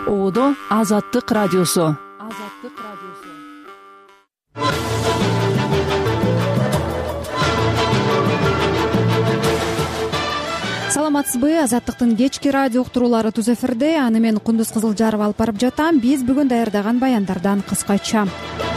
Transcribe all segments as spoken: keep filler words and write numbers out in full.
Оодо Азаттык радиосу. Азаттык радиосу. Саламатсызбы? Азаттыктын кечки радио уктуруулары түз эфирде. Аны мен Кундуз Кызылжарова алып барып жатам. Биз бүгүн даярдаган баяндардан кыскача.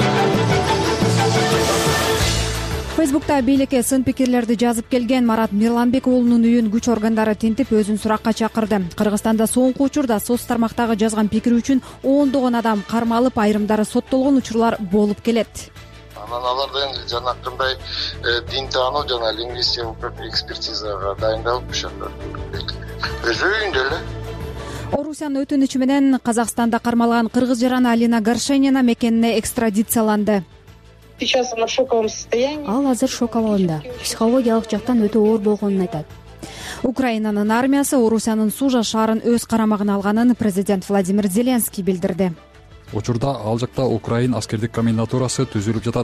Фейсбукта бийликке сын пикирлерди жазып келген Марат Мирланбек уулунун үйүн күч органдары тинтип өзүн суракка чакырды. Кыргызстанда соңку учурда соц тармактагы жазган пикири үчүн ондогон адам кармалып, айрымдары соттолгон учурлар болуп келет. Анан аларды энди жанакындай дин таануу жана лингвистикалык экспертизага дайындалып ушунда өз үйүндө эле. Орусиянын өтүнүчү менен Казакстанда кармалган кыргыз жараны Алина Горшенина мекенине экстрадицияланды. Сейчас она в шоковом состоянии. Ал азыр шок абалында. Психологиялык жактан өтө оор болгонун айтат. Украинанын армиясы Орусиянын Сужа шаарын өз карамагына алганын президент Владимир Зеленский билдирди. Учурда ал жакта Украин аскердик комендатурасы түзүлүп жатат.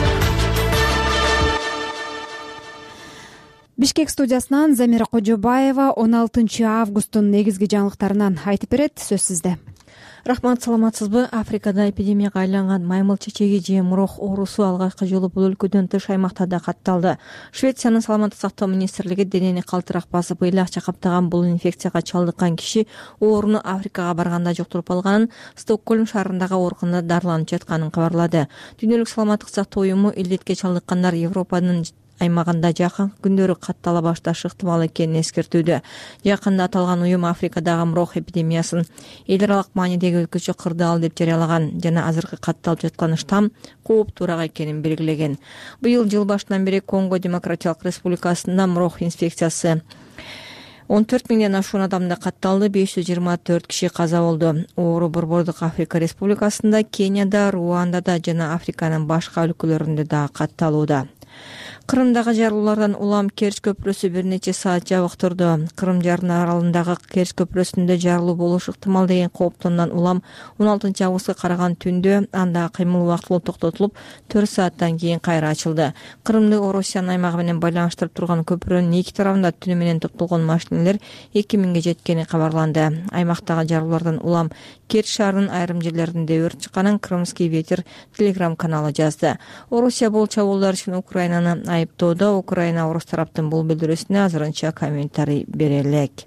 Бишкек студиясынан Замира Кожобаева он алтынчы августтун негизги жаңылыктарынан айтып берет. Сөз сизде. Рахмат, саламатсызбы? Африкада эпидемияга айланган маймыл чечеги же мурох оорусу алгачкы жолу бул өлкөдөн тыш аймактарда катталды. Швециянын саламаттык сактоо министрлиги денени калтырак басып, ыйлакча каптаган бул инфекцияга чалдыккан киши ооруну Африкага барганда жуктуруп алганын, Стокгольм шаарындагы ооруканада дарыланып жатканын кабарлады. Дүйнөлүк саламаттык сактоо уюму илдетке чалдыккандар Европанын аймагында жакын күндөрү каттала башташы ыктымал экенин эскертүүдө. Жакында аталган уюм Африкадагы мурох эпидемиясын эл аралык маанидеги өзгөчө кырдаал деп жарыялаган жана азыркы катталып жаткан штамм кооптуураак экенин белгилеген. Быйыл жыл башынан бери Конго Демократиялык Республикасында мурох инфекциясы он төрт миңден ашуун адамда катталды, беш жүз жыйырма төрт киши каза болду. Оору Борбордук Африка Республикасында, Кенияда, Руандада жана Африканын башка өлкөлөрүндө да катталууда. Кырымдагы жарылуулардан улам Керч көпүрөсү бир нече саат жабыктырды. Кырым жараны аралындагы Керч көпүрөсүндө жарылуу болушу ыктымал деген кооптондон улам он алтынчы августка караган түндө анда кыймыл убактылуу токтотулуп, төрт сааттан кийин кайра ачылды. Кырымды Орусиянын аймагы менен байланыштырып турган көпүрөнүн эки тарабында түнү менен топтолгон машинелер эки миңге жеткени кабарланды. Аймактагы жарылуулардан улам Керч шаарынын айрым жерлеринде өрт чыкканын Крымский ветер телеграм каналы жазды. Орусия бул чабуулдар үчүн Украинаны айыптоодо. Украина орус тараптын бул билдирүүсүнө азырынча комментарий бере элек.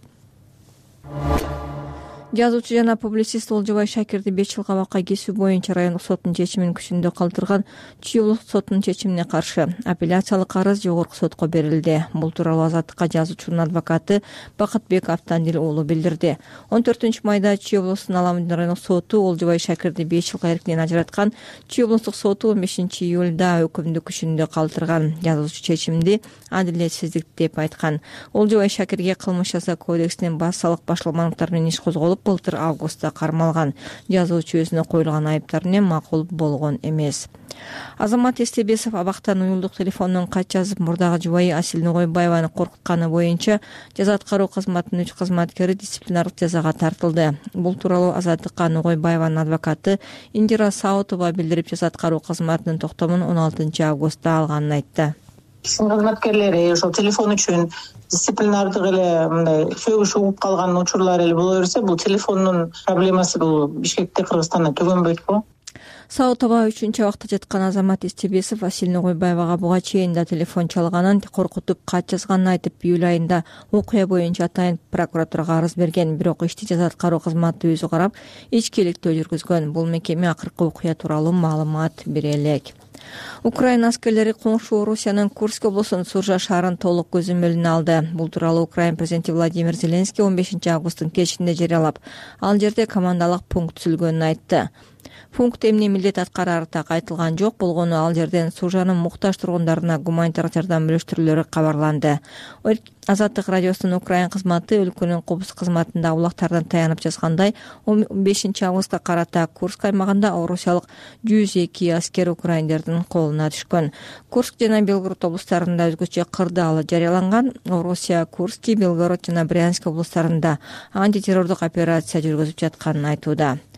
Жазуучу жана публицист Олжобай Шакирди беш жылга абакка кесүү боюнча райондук соттун чечимин күчүндө калтырган Чүй соттунун чечимине каршы апелляциялык арыз жогорку сотко берилди. Бул тууралуу Азаттыкка жазуучунун адвокаты Бакытбек Автандил уулу билдирди. он төртүнчү майда Чүй облустунун Аламудин райондук соту Олжобай Шакирди беш жылга эркинен ажыраткан. Чүй облустук соту он бешинчи июлда өкүмдү күчүндө калтырган. Жазуучу чечимди адилетсиздик деп айткан. Олжобай Шакирге кылмыш жаза кодексинин баш салык башкармалыктары менен иш козголуп, былтыр августта кармалган. Жазуучу өзүнө коюлган айыптар менен макул болгон эмес. Азамат Эстебесов абактан уюлдук телефондон кат жазып, мурдагы жубайы Асил Ногойбаеваны коркутканы боюнча жаза аткаруу кызматынын үч кызматкери дисциплинардык жазага тартылды. Бул тууралуу Азаттыкка Ногойбаеванын адвокаты Индира Саутова билдирип, жаза аткаруу кызматынын токтомун он алтынчы августта алганын айтты. Кызматкерлери ошол телефон үчүн дисциплинардык эле мындай сөгүш угуп калган учурлар эле боло берсе, бул телефондун проблемасы бул Бишкекте, Кыргызстанда түгөнбөйт-го. Саутова үчүнчү абакта жаткан Азамат Эстебесов Асил Ногойбаевага буга чейин да телефон чалганын, коркутуп кат жазганын айтып, июль айында окуя боюнча атайын прокуратурага арыз берген. Бирок ишти жаза аткаруу кызматы өзү карап, ичкиликтүү жүргүзгөн. Бул мекеме акыркы окуя тууралуу маалымат бере элек. Украина аскерлери коңшу Орусиянын Курск облусунун Сужа шаарын толук көзөмөлүнө алды. Бул тууралуу Украина президенти Владимир Зеленский он бешинчи августтун кечинде жарыялап, ал жерде командалык пункт түзүлгөнүн айтты. Пункт эмне милдет аткарары так айтылган жок болгону, ал жерден Сужанын муктаж тургундарына гуманитардык жардам бөлүштүрүүлөрү кабарланды. Азаттык радиосунун Украина кызматы өлкөнүн коопсуздук кызматында улактардан таянып жазгандай, он бешинчи августка карата Курск аймагында орусиялык жүз эки аскер украиндердин колуна түшкөн. Курск жана Белгород облустарында өзгөчө кырдаал жарыяланган. Орусия Курск, Белгород жана Брянск облустарында антитеррордук операция жүргүзүп жатканын айтууда.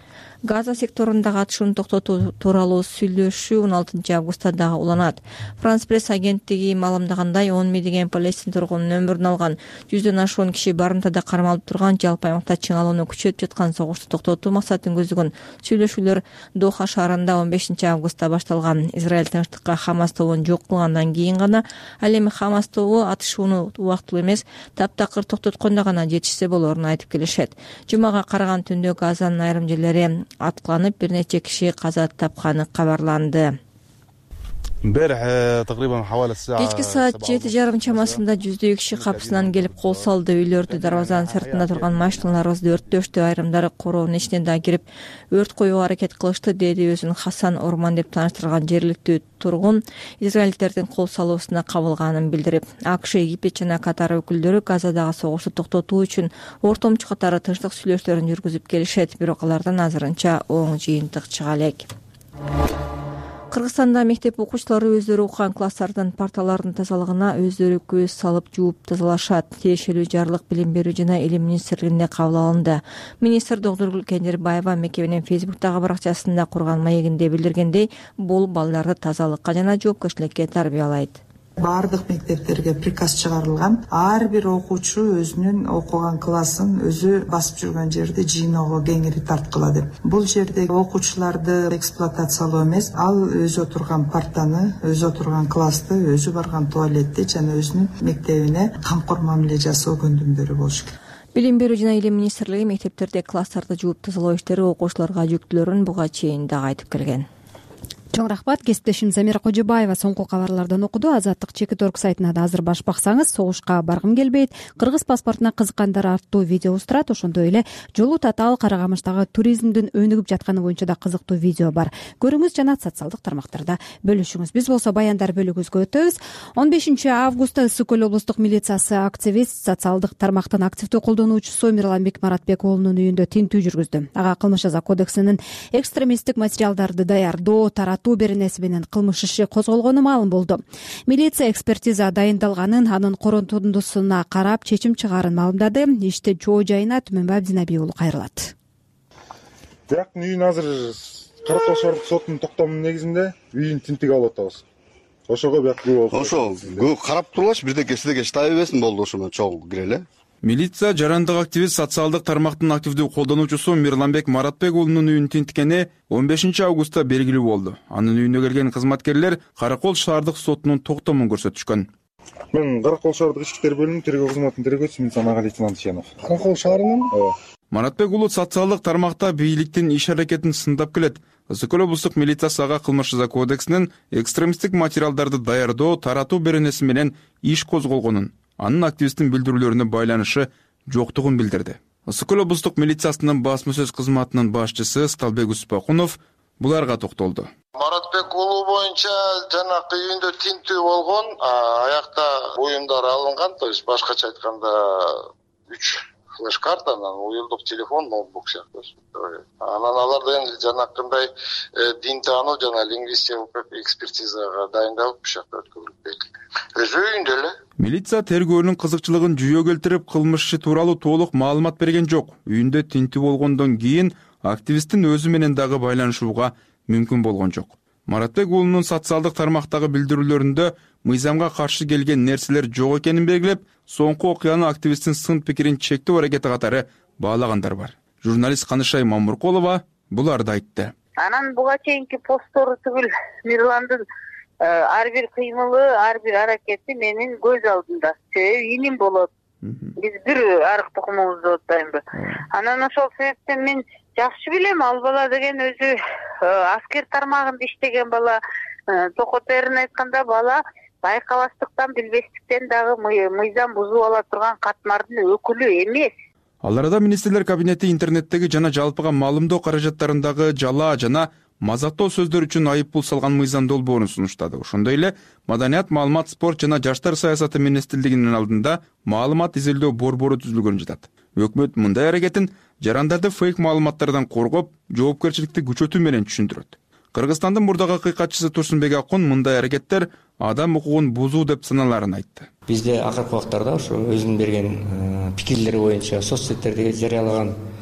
Газа секторундагы атышууну токтотуу тууралуу сүйлөшүү он алтынчы августта дагы уланат. Франс пресс агенттиги маалымдагандай он миңдеген палестин тургунунун өмүрүн алган жүздөн ашуун киши барымтада кармалып турган жалпы аймакта чыңалууну күчөтүп жаткан согушту токтотуу максатын көздөгөн сүйлөшүүлөр Доха шаарында он бешинчи августта башталган. Израиль тынчтыкка Хамас тобун жок кылгандан кийин гана ал эми Хамас тобу атышууну убактылуу эмес таптакыр токтоткондо гана жетишсе болоорун айтып келишет. Жумага караган түндө Газанын айрым жерлери аткыланып, бир нече киши каза тапканы кабарланды. Кечки саат жети жарым чамасында жүздөй киши капысынан келип кол салды. Үйлөрдү, дарбазанын сыртында турган машиналарыбызды өрттөштү. Айрымдары короонун ичине да кирип өрт коюуга аракет кылышты, деди өзүн Хасан Орман деп тааныштырган жергиликтүү тургун израильдердин кол салуусуна кабылганын билдирип, АКШ, Египет жана Катар өкүлдөрү Газадагы согушту токтотуу үчүн ортомчу катары тынчтык сүйлөшүүлөрүн жүргүзүп келишет, бирок алардан азырынча оң жыйынтык чыга элек. Кыргызстанда мектеп окуучулары өздөрү окуган класстардын парталарынын тазалыгына өздөрү көз салып жууп тазалашат. Тиешелүү жарлык Билим берүү жана Илим министрлигинде кабыл алынды. Министр Доктургүл Кендирбаева мекеменин Фейсбуктагы баракчасында курган маегинде билдиргендей, бул балдарды тазалыкка жана жоопкерчиликке тарбиялайт. Бардык мектептерге приказ чыгарылган. Ар бир окуучу өзүнүн окуган классын өзү басып жүргөн жерди жыйноого кеңири тарткыла деп. Бул жерде окуучуларды эксплуатациялоо эмес, ал өзү отурган партаны, өзү отурган классты, өзү барган туалетти жана өзүнүн мектебине камкор мамиле жасоо көндүмдөрү болуш керек. Билим берүү жана Илим министрлиги мектептерде класстарды жууп тазалоо иштери окуучуларга жүктөлөрүн буга чейин дагы айтып келген. Чоң рахмат. Кесиптешим Замира Кожобаева соңку кабарлардан окуду. Азаттык чекит орг сайтына да азыр баш баксаңыз, согушка баргым келбейт, кыргыз паспортуна кызыккандар арттуу видеобуз турат. Ошондой эле Жолу Татаал Карагамыштагы туризмдин өнүгүп жатканы боюнча да кызыктуу видео бар. Көрүңүз жана социалдык тармактарда бөлүшүңүз. Биз болсо баяндар бөлүгүбүзгө өтөбүз. он бешинчи августта Ысык Көл облустук милициясы активист, социалдык тармактын активдүү колдонуучусу Мирланбек Маратбек уулунун үйүндө тинтүү жүргүздү. Ага кылмыш жаза кодексинин экстремисттик материалдарды даярдоо, таратуу беренеси менен кылмыш иши козголгону маалым болду. Милиция экспертиза дайындалганын, анын корутундусуна карап чечим чыгаарын маалымдады. Ишти чоо жайына Түмөнбай Абдинабий уулу кайрылат. Жактын үйүн азыр Каракол шаардык сотунун токтомунун негизинде үйүн тинтип алып атабыз. Ошого бияк көп болду. Ошо көп карап турлач, бирдеке сиздеге штай бербесин болду, ошо менен чогуу киреле. Милиция жарандык активист, социалдык тармактын активдүү колдонуучусу Мирланбек Маратбек уулунун үйүн тинткени он бешинчи августта белгилүү болду. Анын үйүнө келген кызматкерлер Каракол шаардык сотунун токтомун көрсөтүшкөн. Мен Каракол шаардык ички иштер бөлүмүнүн тергөө кызматынын тергөөчүсү Мирлан Антишенов. Каракол шаарынын Маратбек уулу социалдык тармакта бийликтин иш аракетин сындап келет. Ысык Көл облустук милициясы ага кылмыш жаза кодексинин экстремисттик материалдарды даярдоо, таратуу беренеси менен иш козголгонун, анын активисттин билдирүүлөрүнө байланышы жоктугун билдирди. Ысык Көл облустук милициясынын басма сөз кызматынын башчысы Сталбек Успакунов буларга токтолду. Маратбек уулу боюнча жанакы үйүндө тинтүү болгон, аякта буюмдар алынган, то есть башкача айтканда үч флеш-карта, анан уюлдук телефон, ноутбук сыяктуу. Анан аларды жанакындай дин таануу жана лингвистикалык экспертизага дайындалып, бушакта өткөрүлдү. Өзү үйүндө эле. Милиция тергөөнүн кызыкчылыгын жүйө келтирип, кылмыш иши тууралуу толук маалымат берген жок. Үйүндө тинтүү болгондон кийин активисттин өзү менен дагы байланышууга мүмкүн болгон жок. Маратбек уулунун социалдык тармактагы билдирүүлөрүндө мыйзамга каршы келген нерселер жок экенин белгилеп, соңку окуяны активисттин сын пикирин чектөө аракети катары баалагандар бар. Журналист Канышай Мамуркулова буларды айтты. Анан буга чейинки посттору түгүл Мирландын ар бир кыймылы, ар бир аракети менин көз алдымда. Себеби иним болот. Биз бир арык тукумубузду оттоймбу. Анан ошол себептен мен жакшы билем, ал бала деген өзү аскер тармагында иштеген бала. Токотерин айтканда бала байкабастыктан, билбестиктен дагы мыйзам бузуп ала турган катмардын өкүлү эмес. Ал арада министрлер кабинети интернеттеги жана жалпыга маалымдоо каражаттарындагы жала жана мазактоо сөздөр үчүн айыппул салган мыйзам долбоорун сунуштады. Ошондой эле Маданият, маалымат, спорт жана жаштар саясаты министрлигинин алдында маалымат изилдөө борбору түзүлгөн жатат. Өкмөт мындай аракетин жарандарды фейк маалыматтардан коргоп, жоопкерчиликти күчөтүү менен түшүндүрөт. Кыргызстандын мурдагы акыйкатчысы Турсунбек Акун мындай аракеттер адам укугун бузуу деп саналарын айтты. Бизде акыркы убактарда ошо өзүнүн берген пикирлери боюнча соц сеттерде жарыялаган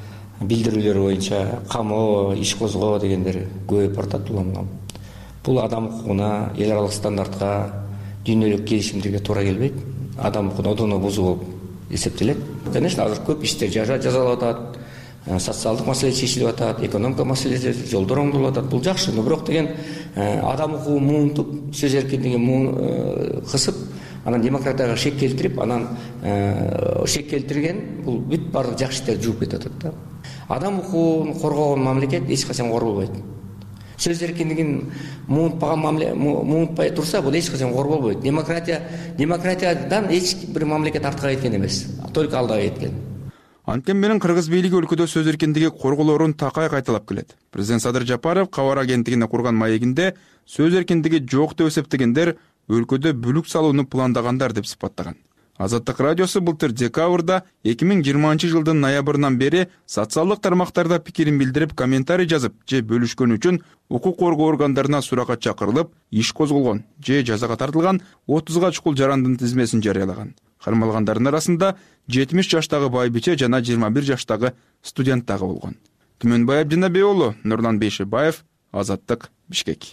билдирүүлөр боюнча камоо, иш козгоо дегендер көп тартууланган. Бул адам укугуна, эл аралык стандартка, дүйнөлүк келишимдерге туура келбейт. Адам укугун одоно бузуу болуп эсептелет. Конечно, азыр көп иштер жазалып атат, социалдык маселе чечилип атат, экономика маселеси, жолдор оңдолуп атат. Бул жакшы, но бирок деген адам укугун муунтуп, сөз эркиндигин кысып, анан демократияга шек келтирип, анан шек келтирген бул бүт баардык жакшы иштерди жууп кетип атат да. Адам укугун коргогон мамлекет эч качан корголбойт. Сөз эркиндигин муунтпаган мамлекет муунтпай турса, бул эч качан корголбойт. Демократия демократиядан эч бир мамлекет артка кеткен эмес, только алдыга кеткен. Анткени менен кыргыз бийлиги өлкөдө сөз эркиндиги корголоорун такай кайталап келет. Президент Садыр Жапаров кабар агенттигине курган маегинде сөз эркиндиги жок деп эсептегендер өлкөдө бүлүк салууну пландагандар деп сыпаттаган. Азаттык радиосу былтыр декабрда эки миң жыйырманчы жылдын ноябрынан бери социалдык тармактарда пикирин билдирип, комментарий жазып же бөлүшкөн үчүн укук коргоо органдарына суракка чакырылып, иш козголгон же жазага тартылган отузга чукул жарандын тизмесин жарыялаган. Кармалгандардын арасында жетимиш жаштагы байбиче жана жыйырма бир жаштагы студент дагы болгон. Түмөнбай Абдинабек уулу, Нурлан Бейшебаев, Азаттык, Бишкек.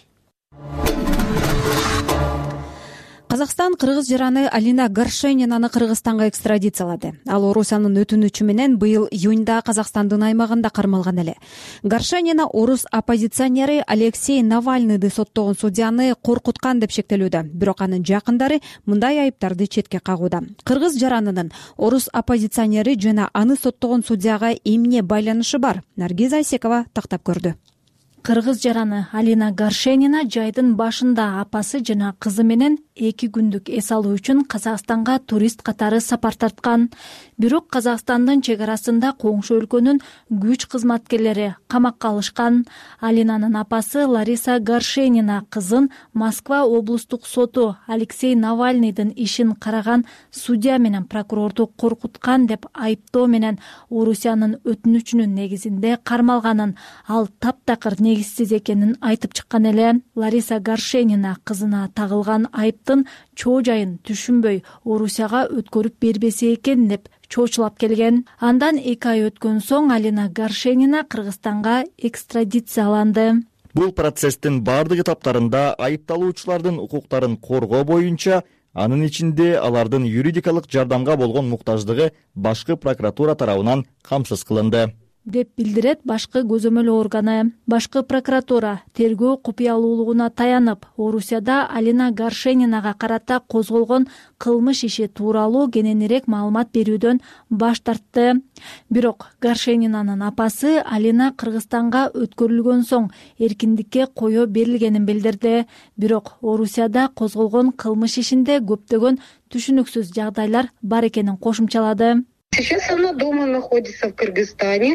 Казакстан кыргыз жараны Алина Горшенинаны Кыргызстанга экстрадициялады. Ал Орусиянын өтүнүчү менен быйыл июнда Казакстандын аймагында кармалган эле. Горшенина орус оппозиционери Алексей Навальныйды соттогон судьяны коркуткан деп шектелүүдө. Бирок анын жакындары мындай айыптарды четке кагууда. Кыргыз жаранынын орус оппозиционери жана аны соттогон судьяга эмне байланышы бар? Наргиз Айсекова тактап көрдү. Кыргыз жараны Алина Горшенина жайдын башында апасы жана кызы менен эки күндүк эс алуу үчүн Казакстанга турист катары сапар тарткан. Бирок Казакстандын чек арасында коңшу өлкөнүн күч кызматкерлери камакка алышкан. Алинанын апасы Лариса Горшенина кызын Москва облустук соту Алексей Навальныйдын ишин караган судья менен прокурорду коркуткан деп айыптоо менен Орусиянын өтүнүчүнүн негизинде кармалганын, ал таптакыр негизсиз экенин айтып чыккан эле. Лариса Горшенина кызына тагылган айыптын чоо жайын түшүнбөй Орусияга өткөрүп бербесе экен деп чоочулап келген. Андан эки ай өткөн соң Алина Горшенина Кыргызстанга экстрадицияланды. Бул процесстин бардык этаптарында айыпталуучулардын укуктарын коргоо боюнча, анын ичинде алардын юридикалык жардамга болгон муктаждыгы башкы прокуратура тарабынан камсыз кылынды деп билдирет башкы көзөмөл органы. Башкы прокуратура тергөө купуялуулугуна таянып, Орусияда Алина Горшенинага карата козголгон кылмыш иши тууралуу кененирээк маалымат берүүдөн баш тартты. Бирок Горшенинанын апасы Алина Кыргызстанга өткөрүлгөн соң эркиндикке коё берилгенин билдирди. Бирок Орусияда козголгон кылмыш ишинде көптөгөн түшүнүксүз жагдайлар бар экенин кошумчалады. Сейчас она дома находится в Кыргызстане,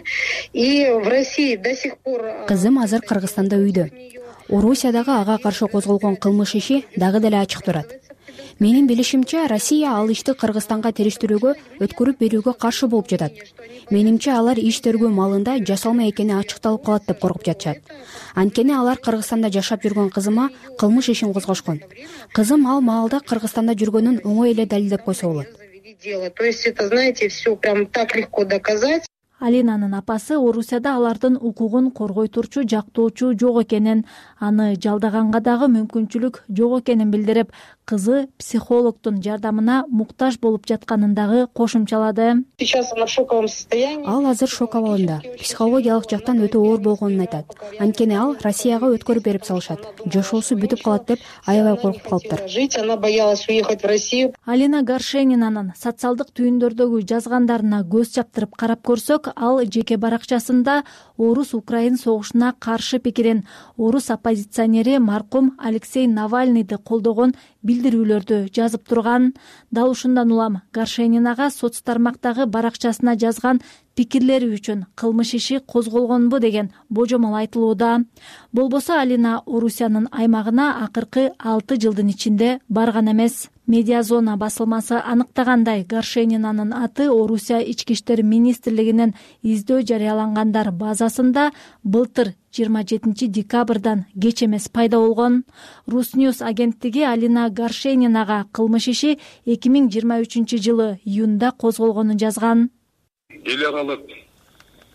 и в России до сих пор... Кызым азыр Кыргызстанда үйдө. Орусиядагы ага каршы козголгон кылмыш иши дагы деле ачык турат. Менин билишимче, Россия ал ишти Кыргызстанга териштирүүгө, өткөрүп берүүгө каршы болуп жатат. Менимче, алар иш тергөө маалында жасалма экени ачыкталып калат деп коркуп жатышат. Анткени алар Кыргызстанда жашап жүргөн кызыма кылмыш ишин козгошкон. Кызым ал маалда Кыргызстанда жүргөнүн оңой эле далилдеп койсо болот. То есть это, знаете, все прям так легко доказать. Алинанын апасы Орусияда алардын укугун коргой турчу жактоочу жок экенин, аны жалдаганга дагы мүмкүнчүлүк жок экенин билдирип, кызы психологдун жардамына муктаж болуп жатканын дагы кошумчалады. Сейчас она в шоковом состоянии. Ал азыр шок абалында. Психологиялык жактан өтө оор болгонун айтат. Анткени ал Россияга өткөрүп берип салышат. Жашоосу бүтүп калат деп аябай коркуп калыптыр. Жить, она боялась уехать в Россию. Алина Горшенинанын социалдык түйүндөрдөгү жазгандарына көз чаптырып карап көрсөк, ал жеке баракчасында орус-украин согушуна каршы пикирин, орус оппозиционери маркум Алексей Навальныйды колдогон билдирүүлөрдү жазып турган. Дал ушундан улам Горшенинага соц тармактагы баракчасына жазган пикирлери үчүн кылмыш иши козголгонбу деген божомол айтылууда. Болбосо Алина Орусиянын аймагына акыркы алты жылдын ичинде барган эмес. Медиазона басылмасы аныктагандай, Горшенинанын аты Орусия ички иштер министрлигинин издөө жарыялангандар базасында былтыр жыйырма жетинчи декабрдан кеч эмес пайда болгон. Русньюз агенттиги Алина Горшенинага кылмыш иши эки миң жыйырма үчүнчү жылы июнда козголгонун жазган. Эл аралык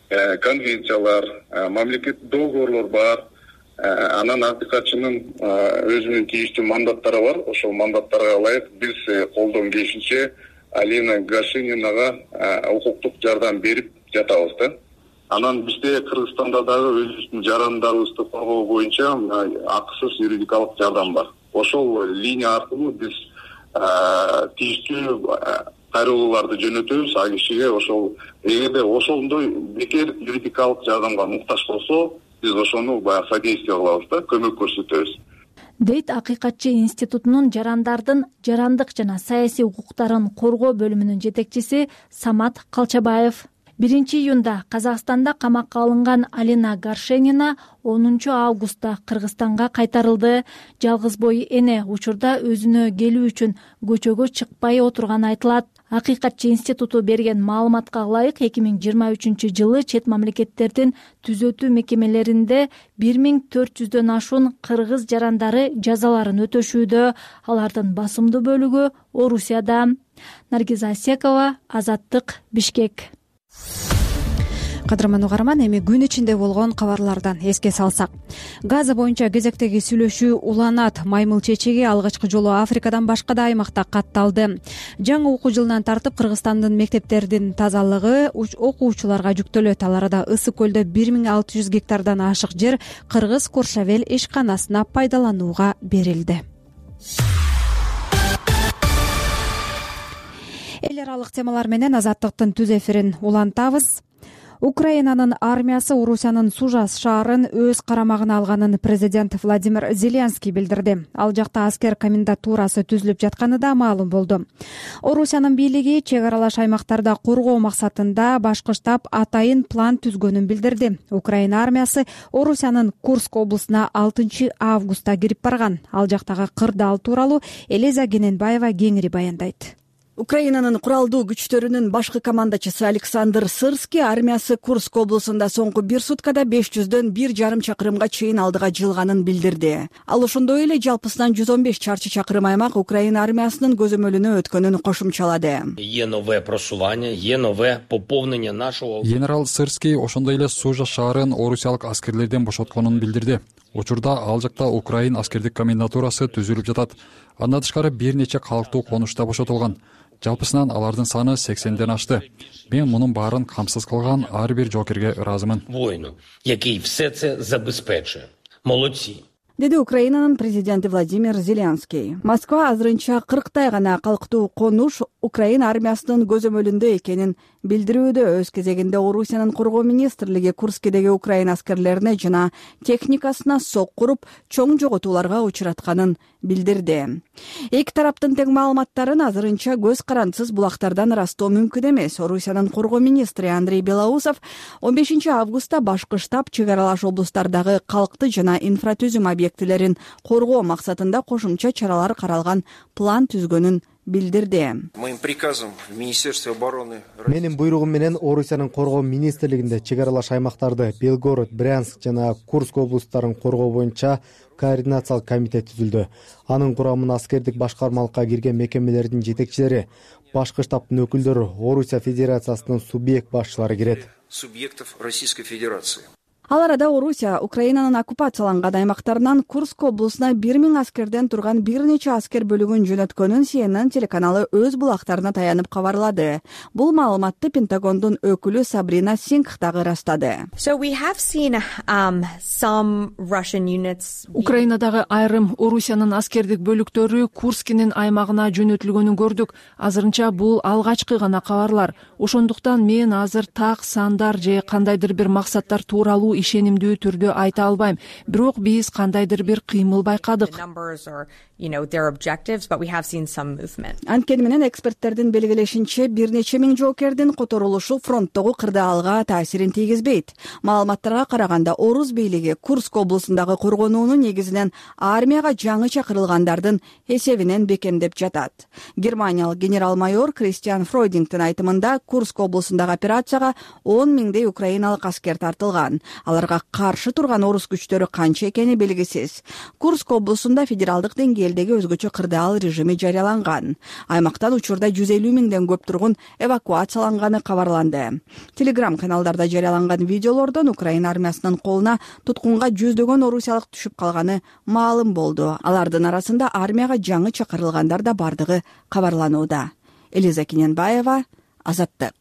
конвенциялар, мамлекеттик договорлор бар. Анан акыйкатчынын өзүнүн тийиштүү мандаттары бар. Ошол мандаттарга ылайык биз колдон келишинче Алина Горшенинага укуктук жардам берип жатабыз да. Анан бизде Кыргызстанда дагы өзүбүздүн жарандарыбызды коргоо боюнча акысыз юридикалык жардам бар. Ошол линия аркылуу биз тийиштүү кайрылууларды жөнөтөбүз. А кишиге ошол эгерде ошондой бекер юридикалык жардамга муктаж болсо, биз ошону баягы содействие кылабыз да, көмөк көрсөтөбүз, дейт Акыйкатчы институтунун жарандардын жарандык жана саясий укуктарын коргоо бөлүмүнүн жетекчиси Самат Калчабаев. биринчи июнда Казакстанда камакка алынган Алина Горшенина онунчу августта Кыргызстанга кайтарылды. Жалгыз бой эне учурда өзүнө келүү үчүн көчөгө чыкпай отурганы айтылат. Акыйкатчы институту берген маалыматка ылайык эки миң жыйырма үчүнчү жылы чет мамлекеттердин түзөтүү мекемелеринде бир миң төрт жүздөн ашуун кыргыз жарандары жазаларын өтөшүүдө. Алардын басымдуу бөлүгү Орусияда. Наргиза Асекова, Азаттык, Бишкек. Кадырман угарман, эми күн ичинде болгон кабарлардан эске салсак. Газа боюнча кезектеги сүйлөшүү уланат. Маймыл чечеги алгачкы жолу Африкадан башка да аймакта катталды. Жаңы окуу жылынан тартып Кыргызстандын мектептердин тазалыгы окуучуларга жүктөлөт. Ал арада Ысык көлдө бир миң алты жүз гектардан ашык жер Кыргыз Куршавел ишканасына пайдаланууга берилди. Эл аралык темалар менен Азаттыктын түз эфирин улантабыз. Украинанын армиясы Орусиянын Сужас шаарын өз карамагына алганын президент Владимир Зеленский билдирди. Ал жакта аскер комендатурасы түзүлүп жатканы да маалым болду. Орусиянын бийлиги чек аралаш аймактарда коргоо максатында башкы штаб атайын план түзгөнүн билдирди. Украина армиясы Орусиянын Курск облусуна алтынчы августта кирип барган. Ал жактагы кырдаал тууралуу Элиза Гененбаева кеңири баяндайт. Украинанын куралдуу күчтөрүнүн башкы командачысы Александр Сырский армиясы Курск облусунда соңку бир суткада беш жүздөн бир жарым чакырымга чейин алдыга жылганын билдирди. Ал ошондой эле жалпысынан жүз он беш чарчы чакырым аймак Украина армиясынын көзөмөлүнө өткөнүн кошумчалады. Є нове просування, є нове поповнення нашого. Генерал Сырский ошондой эле Сужа шаарын орусиялык аскерлерден бошотконун билдирди. Учурда ал жакта Украин аскердик комендатурасы түзүлүп жатат. Андан тышкары бир нече калктуу конушта бошотулган. Жалпысынан алардын саны сексенден ашты. Мен мунун баарын камсыз кылган ар бир жоокерге ыраазымын. Воїну, який все це забезпечує. Молодці. Деди Украинанын президенти Владимир Зеленский. Москва азырынча кырктай гана калктуу конуш Украина армиясынын көзөмөлүндө экенин билдирүүдө. Өз кезегинде Орусиянын коргоо министрлиги Курскедеги Украина аскерлерине жана техникасына сок куруп, чоң жоготууларга учуратканын билдирди. Эки тараптын тең маалыматтарын азырынча көз карандысыз булактардан ырастоо мүмкүн эмес. Орусиянын коргоо министри Андрей Белоусов он бешинчи августта башкы штаб чек аралаш облустардагы калкты жана инфратүзүм объектилерин коргоо максатында кошумча чаралар каралган план түзгөнүн билдирди. Моим приказом в Министерстве обороны. Менин буйругум менен Орусиянын коргоо министрлигинде чек аралаш аймактарды Белгород, Брянск жана Курск облустарын коргоо боюнча координациялык комитет түзүлдү. Анын курамына аскердик башкармалыкка кирген мекемелердин жетекчилери, башкы штабтын өкүлдөрү, Орусия Федерациясынын субъект башчылары кирет. Субъектов Российской Федерации. Ал арада Орусия Украинанын оккупацияланган аймактарынан Курск облусуна бир миң аскерден турган бир нече аскер бөлүгүн жөнөткөнүн Си Эн Эн телеканалы өз булактарына таянып кабарлады. Бул маалыматты Пентагондун өкүлү Сабрина Сингх дагы ырастады. Украинадагы айрым Орусиянын аскердик бөлүктөрү Курскинин аймагына жөнөтүлгөнүн көрдүк. Азырынча бул алгачкы гана кабарлар. Ошондуктан мен азыр так сандар же кандайдыр бир максаттар тууралуу ишенимдүү түрдө айта албайм. Бирок биз кандайдыр бир кыймыл байкадык. Анткени менен эксперттердин белгилешинче бир нече миң жоокердин которулушу фронттогу кырдаалга таасирин тийгизбейт. Маалыматтарга караганда Орус бийлиги Курск облусундагы коргонууну негизинен армияга жаңы чакырылгандардын эсебинен бекемдеп жатат. Германиялык генерал-майор Кристиан Фройдингтин айтымында Курск облусундагы операцияга он миңдей украиналык аскер тартылган. Аларга каршы турган орус күчтөрү канча экени белгисиз. Курск облусунда федералдык деңгээлде элдеги өзгөчө кырдаал режими жарыяланган. Аймактан учурда жүз элүү миңден көп тургун эвакуацияланганы кабарланды. Телеграм каналдарда жарыяланган видеолордон Украина армиясынын колуна туткунга жүздөгөн орусиялык түшүп калганы маалым болду. Алардын арасында армияга жаңы чакырылгандар да бардыгы кабарланууда. Элиза Киненбаева, Азаттык.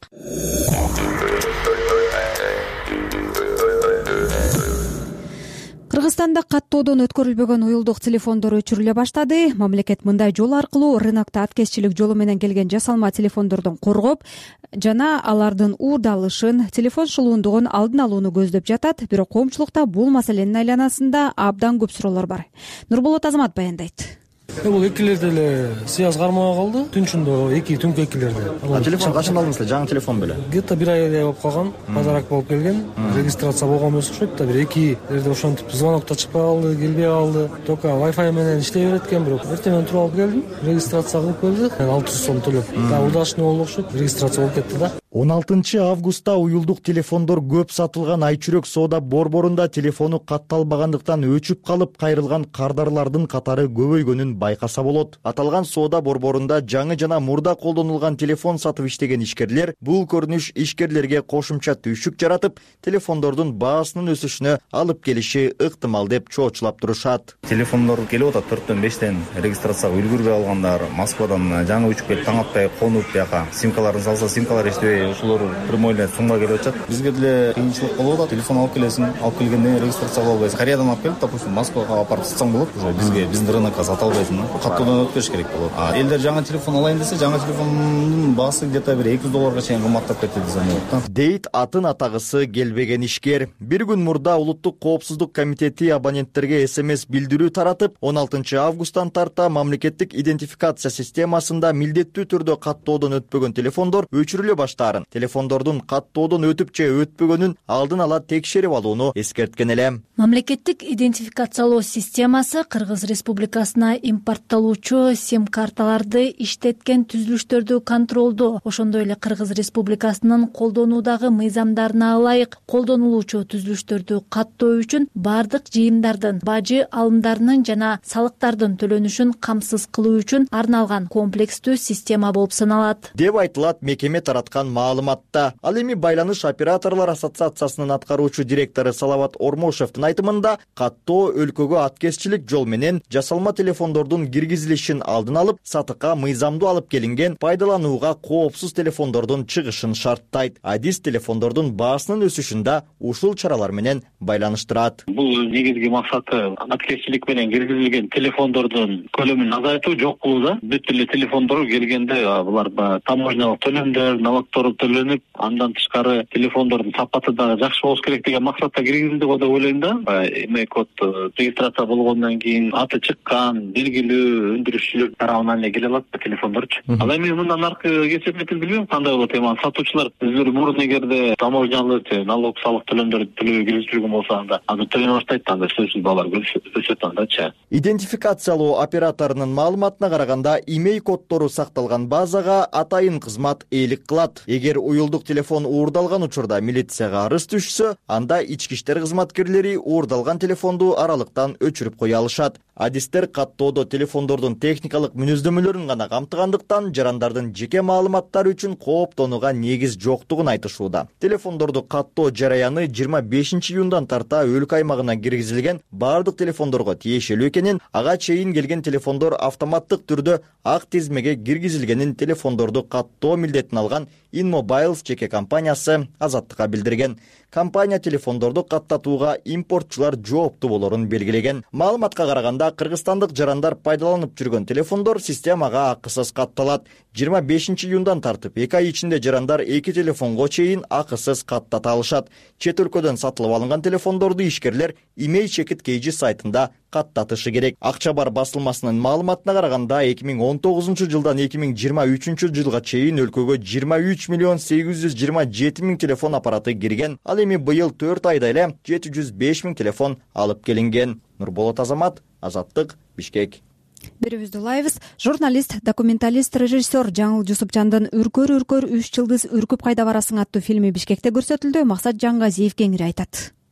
Кыргызстанда каттоодон өткөрүлбөгөн уюлдук телефондор өчүрүлө баштады. Мамлекет мындай жол аркылуу рынокто аткезчилик жолу менен келген жасалма телефондордон коргоп жана алардын уурдалышын, телефон шылуундугун алдын алууну көздөп жатат. Бирок коомчулукта бул маселенин айланасында абдан көп суроолор бар. Нурболот Азамат баяндайт. Бул экилерде эле связь кармабай калды. Түн ичинде эки түнкү экилерде. А телефон качан алдыңыз эле? Жаңы телефон беле? Где-то бир айдай болуп калган. Базарак болуп келген. Регистрация болгон эмес окшойт да. Бир эки жерде ошентип звонок да чыкпай калды, келбей калды. Только Wi-Fi менен иштей берет экен, бирок эртең туруп алып келдим. Регистрация кылып келди. алты жүз сом төлөп. Да, удачный болду окшойт. Регистрация болуп кетти да. он алтынчы августта уюлдук телефондор көп сатылган Айчүрөк соода борборунда телефону катталбагандыктан өчүп калып кайрылган кардарлардын катары көбөйгөнүн байкаса болот. Аталган соода борборунда жаңы жана мурда колдонулган телефон сатып иштеген ишкерлер бул көрүнүш ишкерлерге кошумча түйшүк жаратып, телефондордун баасынын өсүшүнө алып келиши ыктымал деп чоочулап турушат. Телефондор келип атат төрттөн бештен регистрацияга үлгүрбөй алгандар, Москвадан жаңы учуп келип таң атпай конуп бияка симкаларын салса, симкалар иштебей ушулар прямой эле сумга келип атат. Бизге деле кыйынчылык болуп атат. Телефон алып келесиң, алып келгенде регистрация кыла албайсың. Кореядан алып келип, допустим, Москвага алып барып сатсаң болот. Уже бизге биздин рынокко сата албайсың. Каттоодон өткөрүш керек болот. А элдер жаңы телефон алайын десе, жаңы телефондун баасы где-то бир эки жүз долларга чейин кымбаттап кетти десем болот. Дейт атын атагысы келбеген ишкер. Бир күн мурда Улуттук коопсуздук комитети абоненттерге эс эм эс билдирүү таратып, он алтынчы августтан тарта мамлекеттик идентификация системасында милдеттүү түрдө каттоодон өтпөгөн телефондор өчүрүлө баштаарын, телефондордун каттоодон өтүп же өтпөгөнүн алдын ала текшерип алууну эскерткен эле. Мамлекеттик идентификациялоо системасы Кыргыз Республикасына импорттолуучу сим карталарды иштеткен түзүлүштөрдү контролдоо, ошондой эле Кыргыз Республикасынын колдонуудагы мыйзамдарына ылайык колдонулуучу түзүлүштөрдү каттоо үчүн бардык жыйымдардын, бажы алымдарынын жана салыктардын төлөнүшүн камсыз кылуу үчүн арналган комплекстүү система болуп саналат деп айтылат мекеме тараткан маалыматта. Ал эми Байланыш операторлор ассоциациясынын аткаруучу директору Салават Ормошевдин айтымында, каттоо өлкөгө аткезчилик жол менен жасалма телефондордун киргизилишин алдын алып, сатыкка мыйзамдуу алып келинген пайдаланууга коопсуз телефондордун чыгышын шарттайт. Адис телефондордун баасынын өсүшүн да ушул чаралар менен байланыштырат. Бул негизги максаты аткезчилик менен киргизилген телефондордун көлөмүн азайтуу, жок кылууда. Бүт эле телефондор келгенде булар таможнялык төлөмдөр, налогдор төлөнүп, андан тышкары телефондордун сапаты дагы жакшы болуш керек деген максатта киргизилди го деп ойлойм да. Эми код регистрация болгондон кийин аты чыккан, белгилүү өндүрүшчүлөр тарабынан эле келе алат телефондорчу. Ал эми мындан аркы кесепетин билбейм кандай болот. Эми сатуучулар өздөрү мурун эгерде таможнялык, налог, салык төлөмдөрдү төлөбөй киргизип жүргөн болсо, анда аны төлөй баштайт, анда сөзсүз балар өсөт андачы. Идентификациялоо операторунун маалыматына караганда, имей коддору сакталган базага атайын кызмат ээлик кылат. Эгер уюлдук телефон уурдалган учурда милицияга арыз түшсө, анда ички иштер кызматкерлери уурдалган телефонду аралыктан өчүрүп кое алышат. Адистер каттоодо телефондордун техникалык мүнөздөмөлөрүн гана камтыгандыктан жарандардын жеке маалыматтары үчүн кооптонууга негиз жоктугун айтышууда. Телефондорду каттоо жараяны жыйырма бешинчи июндан тарта өлкө аймагына киргизилген бардык телефондорго тиешелүү экенин, ага чейин келген телефондор автоматтык түрдө ак тизмеге киргизилгенин телефондорду каттоо милдетин алган InMobiles жеке компаниясы Азаттыкка билдирген. Компания телефондорду каттатууга импортчулар жооптуу болорун белгилеген. Маалыматка караганда, кыргызстандык жарандар пайдаланып жүргөн телефондор системага акысыз катталат. жыйырма бешинчи июндан тартып эки ай ичинде жарандар эки телефонго чейин акысыз каттата алышат. Чет өлкөдөн сатылып алынган телефондорду ишкерлер имей чекит кейжи сайтында каттатышы керек. Акчабар басылмасынын маалыматына караганда, эки миң он тогузунчу жылдан эки миң жыйырма үчүнчү жылга чейин өлкөгө жыйырма үч миллион сегиз жүз жыйырма жети миң телефон аппараты кирген. Ал эми быйыл төрт айда эле жети жүз беш миң телефон алып келинген. Нурболот Азамат, Азаттык, Бишкек. Берүүбүздү улайбыз. Журналист, документалист, режиссер Жаңыл Жусупжандын Үркөр-үркөр үч жылдыз үркүп кайда барасың аттуу фильми Бишкекте көрсөтүлдү. Максат Жангазиев кеңири айтат.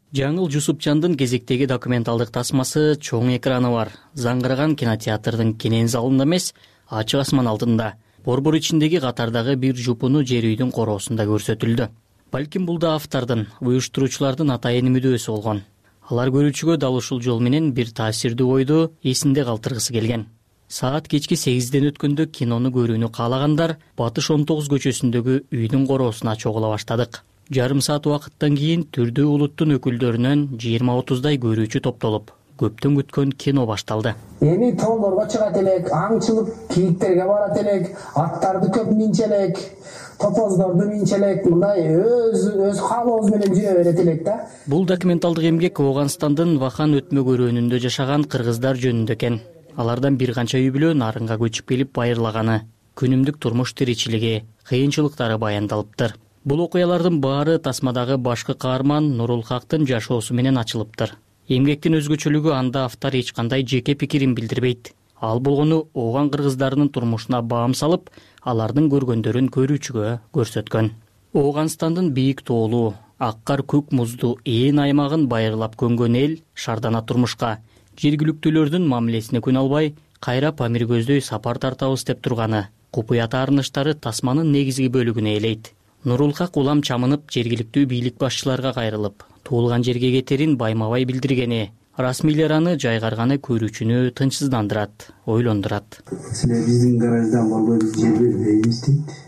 жаңыл жусупчандын кезектеги документалдык тасмасы чоң экраны бар заңгыраган кинотеатрдын кенен залында эмес, ачык асман алдында борбор ичиндеги катардагы бир жупуну жер үйдүн короосунда көрсөтүлдү. Балким бул да автордун, уюштуруучулардын атайын мүдөөсү болгон. Алар көрүүчүгө дал ушул жол менен бир таасирдүү ойду эсинде калтыргысы келген. Саат кечки сегизден өткөндө кинону көрүүнү каалагандар Батыш он тогуз көчөсүндөгү үйдүн короосуна чогула баштадык. Жарым саат убакыттан кийин түрдүү улуттун өкүлдөрүнөн жыйырма отуздай көрүүчү топтолуп, көптөн күткөн кино башталды. Эми тоолорго чыгат элек, аңчылык кийиктерге барат элек, аттарды көп минче элек, топоздорду минче элек, мындай өз өз каалообуз менен жүрө берет элек да. Бул документалдык эмгек Ооганстандын Вахан өтмө көрөөнүндө жашаган кыргыздар жөнүндө экен. Алардан бир канча үй бүлө нарынга көчүп келип байырлаганы, күнүмдүк турмуш тиричилиги, кыйынчылыктары баяндалыптыр. Бул окуялардын баары тасмадагы башкы каарман Нурулхактын жашоосу менен ачылыптыр. Эмгектин өзгөчөлүгү анда автор эч кандай жеке пикирин билдирбейт. Ал болгону ооган кыргыздарынын турмушуна баам салып, алардын көргөндөрүн көрүүчүгө көрсөткөн. Ооганстандын бийик тоолу, ак кар көк муздуу ээн аймагын байырлап көнгөн эл шардана турмушка, жергиликтүүлөрдүн мамилесине күн албай, кайра Памир көздөй сапар тартабыз деп турганы, купуя таарыныштары тасманын негизги бөлүгүн ээлейт. Нурулхак улам чамынып жергиликтүү бийлик башчыларга кайрылып, туулган жерге кетерин байма-бай билдиргени, расмийлер аны жайгарганы көрүүчүнү тынчсыздандырат, ойлондурат. Силер биздин гараждан борбой биз жер бербейбиз дейт.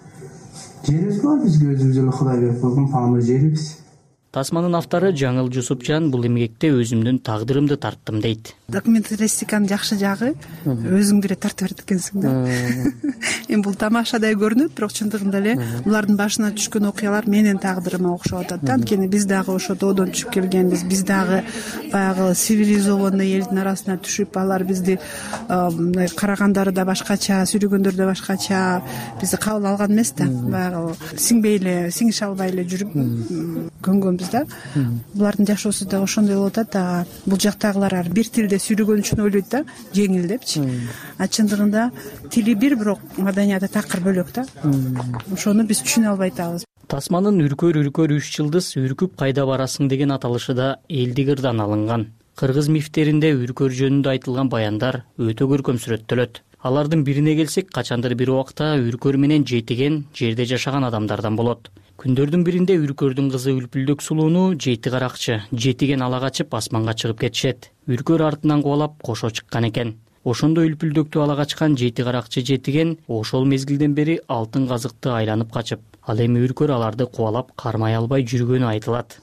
Жерибиз бар, бизге өзүбүз эле Кудай берип койгон паано жерибиз. Тасманын автору Жаңыл Жусупчан бул эмгекте өзүмдүн тагдырымды тарттым дейт. Документалистиканын жакшы жагы өзүң деле тартып берет экенсиң да. Эми бул тамашадай көрүнөт, бирок чындыгында эле булардын башына түшкөн окуялар менин тагдырыма окшоп атат да. Анткени биз дагы ошо тоодон түшүп келгенбиз, биз дагы баягы цивилизованный элдин арасына түшүп, алар бизди карагандары да башкача, сүрүгөндөрү да башкача, бизди кабыл алган эмес да. Баягы сиңбей эле, сиңише албай эле жүрүп көнгөнбүз да. Булардын жашоосу да ошондой болуп атат да. Бул жактагылар бир тилде сүйлөгөн үчүн ойлойт да, жеңил депчи. А чындыгында тили бир, бирок маданияты такыр бөлөк да. Ошону биз түшүнө албай атабыз. Тасманын үркөр үркөр үч жылдыз үркүп кайда барасың деген аталышы да элдик ырдан алынган. Кыргыз мифтеринде үркөр жөнүндө айтылган баяндар өтө көркөм сүрөттөлөт. Алардын бирине келсек, качандыр бир убакта үркөр менен жетиген жерде жашаган адамдардан болот. Күндөрдүн биринде үркөрдүн кызы Үлпүлдөк сулууну жети каракчы, жетиген ала качып асманга чыгып кетишет. Үркөр артынан кубалап кошо чыккан экен. Ошондо Үлпүлдөктү ала качкан жети каракчы жетиген ошол мезгилден бери алтын казыкты айланып качып, ал эми үркөр аларды кубалап кармай албай жүргөнү айтылат.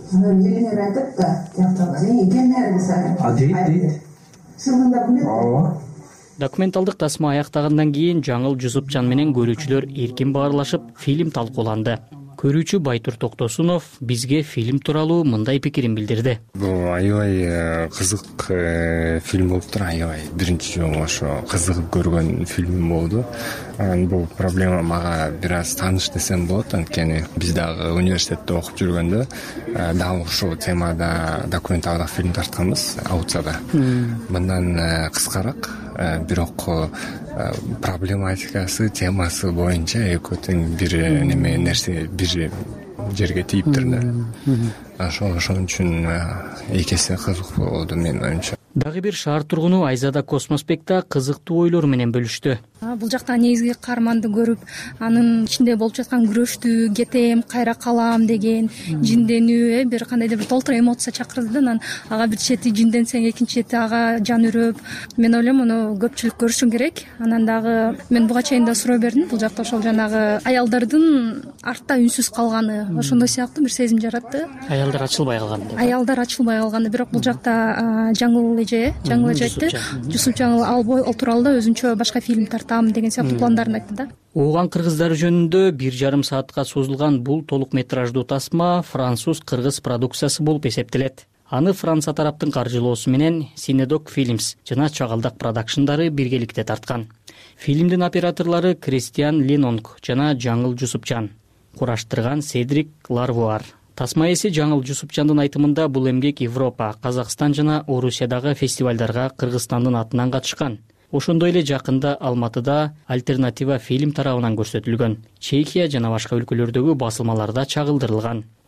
Документалдык тасма аяктагандан кийин Жаңыл Жусупчан менен көрүүчүлөр эркин баарлашып, фильм талкууланды. Көрүүчү Байтур Токтосунов бизге фильм тууралуу мындай пикирин билдирди. Бул аябай кызык фильм болуптур, аябай биринчи жолу ошо кызыгып көргөн фильм болду. Бул проблема мага бир аз тааныш десем болот, анткени биз дагы университетте окуп жүргөндө дал ушул темада документалдык фильм тартканбыз Аутсада. Мындан кыскараак, бирок проблематикасы, темасы боюнча экөө тең бир неме нерсе бир жерге тийиптир да. Ошол ошон үчүн эки эсе кызык болду менин оюмча. Дагы бир шаар тургуну Айзада Космосбекта кызыктуу ойлор менен бөлүштү. Бул жакта негизги каарманды көрүп, анын ичинде болуп жаткан күрөштү, кетем, кайра калам деген жинденүү, бир кандайдыр бир толтура эмоция чакырды да. Анан ага бир чети жинденсең, экинчи чети ага жан үрөп, мен ойлойм муну көпчүлүк көрүшү керек. Анан дагы мен буга чейин да суроо бердим, бул жакта ошол жанагы аялдардын артта үнсүз калганы, ошондой сыяктуу бир сезим жаратты. Аялдар ачылбай калганы. Аялдар ачылбай калганы, бирок бул жакта жаңыл эже, жаңыл эже айтты, Жусупчан ал тууралуу да өзүнчө башка фильм тартам деген сыяктуу пландарын айтты да. Ооган кыргыздары жөнүндө бир жарым саатка созулган бул толук метраждуу тасма француз-кыргыз продукциясы болуп эсептелет. Аны Франция тараптын каржылоосу менен Синедок Films жана Чагалдак продакшндары биргеликте тарткан. Фильмдин операторлору Кристиан Ленонг жана Жаңыл Жусупчан, кураштырган Седрик Ларвуар. Тасма ээси Жаңыл Жусупчандын айтымында бул эмгек Европа, Казакстан жана Орусиядагы фестивалдарга Кыргызстандын атынан катышкан. Ошондой эле жакында Алматыда альтернатива фильм тарабынан көрсөтүлгөн. Чехия жана башка өлкөлөрдөгү басылмаларда чагылдырылган.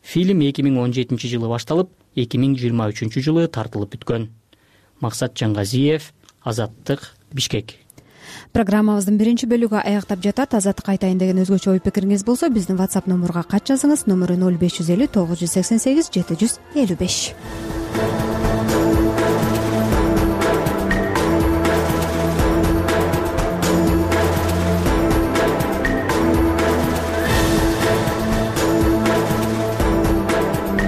Фильм эки миң он жетинчи жылы башталып, эки миң жыйырма үчүнчү жылы тартылып бүткөн. Максат Жангазиев, Азаттык, Бишкек. Программабыздын биринчи бөлүгү аяктап жатат. Азаттык айтайын деген өзгөчө ой пикириңиз болсо, биздин WhatsApp номурга кат жазыңыз. Номеру ноль беш жүз элүү тогуз жүз сексен сегиз жети жүз элүү беш.